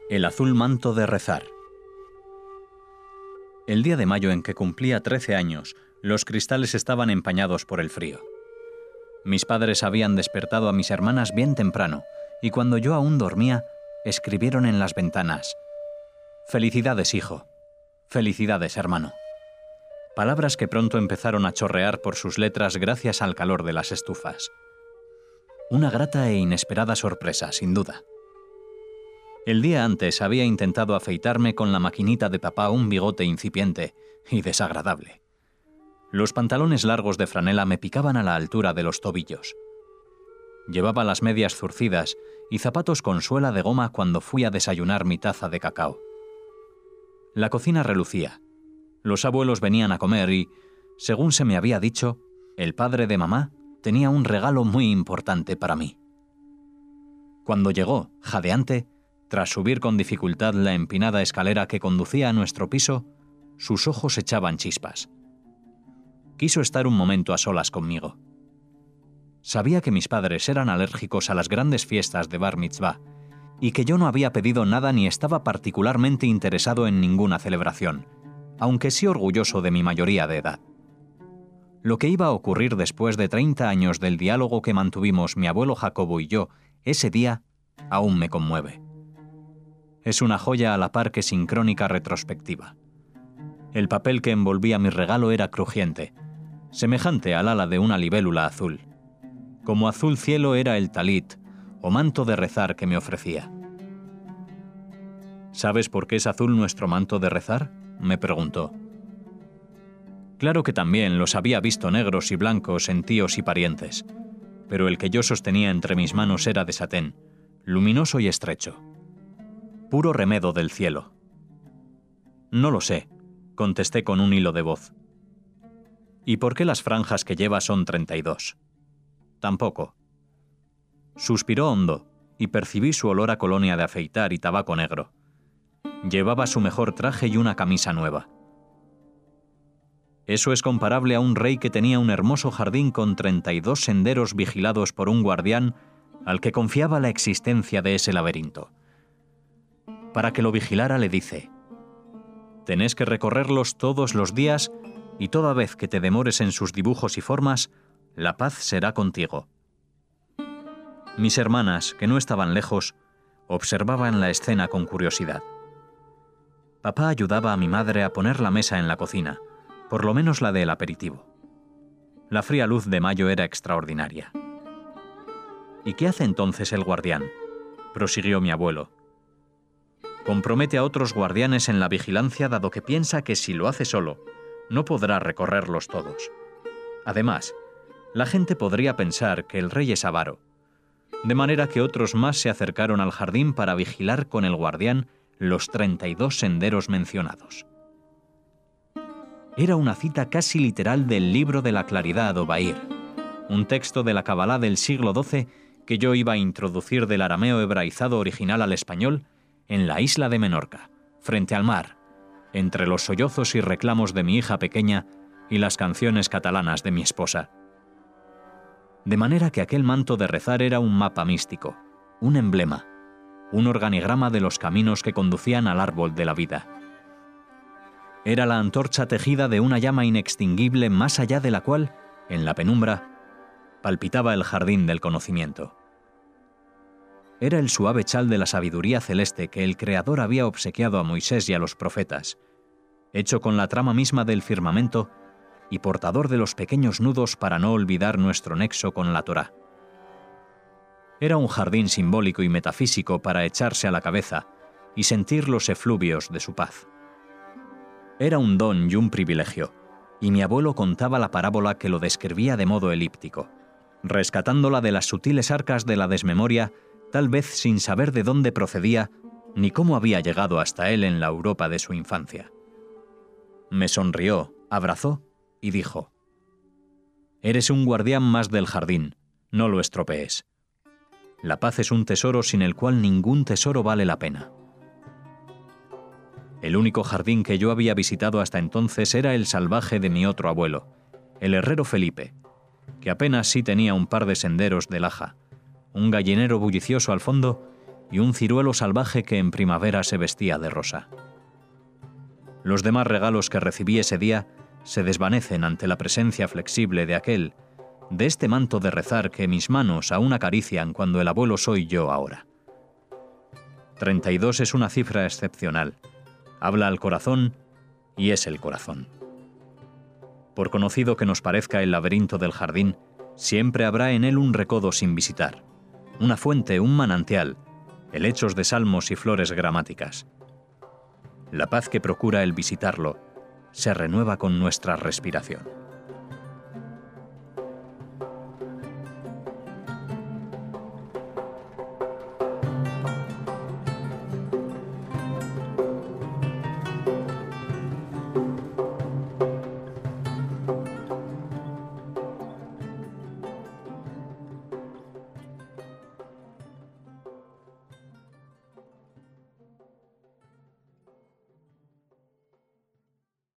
El azul manto de rezar. El día de mayo en que cumplía 13 años, los cristales estaban empañados por el frío. Mis padres habían despertado a mis hermanas bien temprano, y cuando yo aún dormía, escribieron en las ventanas: «Felicidades, hijo. Felicidades, hermano». Palabras que pronto empezaron a chorrear por sus letras gracias al calor de las estufas. Una grata e inesperada sorpresa, sin duda. El día antes había intentado afeitarme con la maquinita de papá un bigote incipiente y desagradable. Los pantalones largos de franela me picaban a la altura de los tobillos. Llevaba las medias zurcidas y zapatos con suela de goma cuando fui a desayunar mi taza de cacao. La cocina relucía. Los abuelos venían a comer y, según se me había dicho, el padre de mamá tenía un regalo muy importante para mí. Cuando llegó, jadeante, tras subir con dificultad la empinada escalera que conducía a nuestro piso, sus ojos echaban chispas. Quiso estar un momento a solas conmigo. Sabía que mis padres eran alérgicos a las grandes fiestas de Bar Mitzvah y que yo no había pedido nada ni estaba particularmente interesado en ninguna celebración, aunque sí orgulloso de mi mayoría de edad. Lo que iba a ocurrir después de 30 años del diálogo que mantuvimos mi abuelo Jacobo y yo ese día aún me conmueve. Es una joya a la par que sincrónica retrospectiva. El papel que envolvía mi regalo era crujiente, semejante al ala de una libélula azul. Como azul cielo era el talit, o manto de rezar que me ofrecía. ¿Sabes por qué es azul nuestro manto de rezar?, me preguntó. Claro que también los había visto negros y blancos en tíos y parientes, pero el que yo sostenía entre mis manos era de satén, luminoso y estrecho. Puro remedo del cielo. No lo sé, contesté con un hilo de voz. ¿Y por qué las franjas que lleva son 32? Tampoco. Suspiró hondo y percibí su olor a colonia de afeitar y tabaco negro. Llevaba su mejor traje y una camisa nueva. Eso es comparable a un rey que tenía un hermoso jardín con 32 senderos vigilados por un guardián al que confiaba la existencia de ese laberinto. Para que lo vigilara le dice: «Tenés que recorrerlos todos los días y toda vez que te demores en sus dibujos y formas, la paz será contigo». Mis hermanas, que no estaban lejos, observaban la escena con curiosidad. Papá ayudaba a mi madre a poner la mesa en la cocina, por lo menos la del aperitivo. La fría luz de mayo era extraordinaria. «¿Y qué hace entonces el guardián?», prosiguió mi abuelo. «Compromete a otros guardianes en la vigilancia dado que piensa que si lo hace solo, no podrá recorrerlos todos. Además, la gente podría pensar que el rey es avaro, de manera que otros más se acercaron al jardín para vigilar con el guardián los 32 senderos mencionados». Era una cita casi literal del libro de la Claridad o Bahir, un texto de la Cabalá del siglo XII que yo iba a introducir del arameo hebraizado original al español en la isla de Menorca, frente al mar, entre los sollozos y reclamos de mi hija pequeña y las canciones catalanas de mi esposa. De manera que aquel manto de rezar era un mapa místico, un emblema, un organigrama de los caminos que conducían al árbol de la vida. Era la antorcha tejida de una llama inextinguible más allá de la cual, en la penumbra, palpitaba el jardín del conocimiento. Era el suave chal de la sabiduría celeste que el Creador había obsequiado a Moisés y a los profetas, hecho con la trama misma del firmamento y portador de los pequeños nudos para no olvidar nuestro nexo con la Torá. Era un jardín simbólico y metafísico para echarse a la cabeza y sentir los efluvios de su paz. Era un don y un privilegio, y mi abuelo contaba la parábola que lo describía de modo elíptico, rescatándola de las sutiles arcas de la desmemoria, tal vez sin saber de dónde procedía ni cómo había llegado hasta él en la Europa de su infancia. Me sonrió, abrazó y dijo: «Eres un guardián más del jardín, no lo estropees. La paz es un tesoro sin el cual ningún tesoro vale la pena». El único jardín que yo había visitado hasta entonces era el salvaje de mi otro abuelo, el herrero Felipe, que apenas sí tenía un par de senderos de laja, un gallinero bullicioso al fondo y un ciruelo salvaje que en primavera se vestía de rosa. Los demás regalos que recibí ese día se desvanecen ante la presencia flexible de este manto de rezar que mis manos aún acarician cuando el abuelo soy yo ahora. 32 es una cifra excepcional. Habla al corazón y es el corazón. Por conocido que nos parezca el laberinto del jardín, siempre habrá en él un recodo sin visitar, una fuente, un manantial, helechos de salmos y flores gramáticas. La paz que procura el visitarlo se renueva con nuestra respiración.